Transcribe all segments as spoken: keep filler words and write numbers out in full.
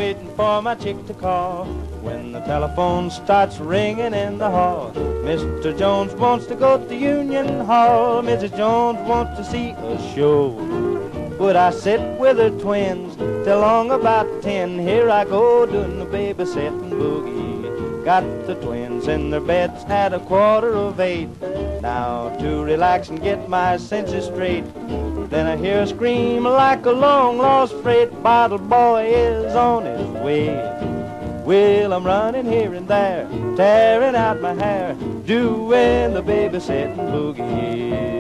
waiting for my chick to call. When the telephone starts ringing in the hall, Mister Jones wants to go to Union Hall. Missus Jones wants to see a show. Would I sit with her twins till long about ten? Here I go doing the babysitting boogie. Got the twins in their beds at a quarter of eight. Now to relax and get my senses straight, then I hear a scream like a long-lost freight. Bottle boy is on his way. Well, I'm running here and there, tearing out my hair, doing the babysitting boogie.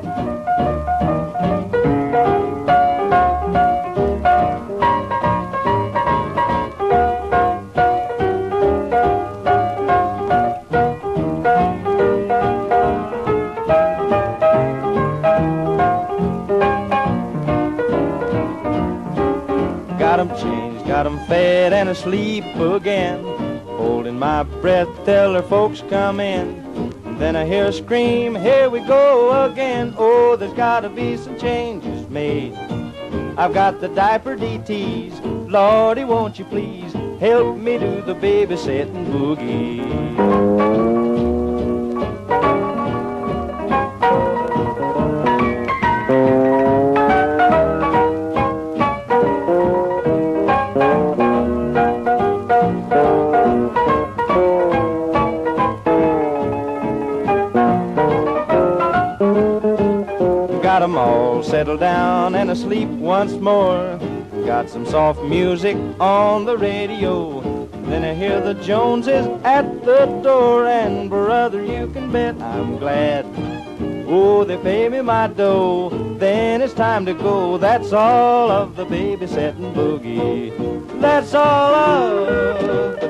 Got 'em changed, got 'em fed and asleep again, holding my breath till their folks come in. And then I hear a scream, here we go again. Oh, there's gotta be some changes made. I've got the diaper D Ts, Lordy, won't you please help me do the babysitting boogie. Got 'em all settled down and asleep once more. Got some soft music on the radio. Then I hear the Joneses at the door, and brother, you can bet I'm glad. Oh, they pay me my dough, then it's time to go. That's all of the babysitting boogie. That's all of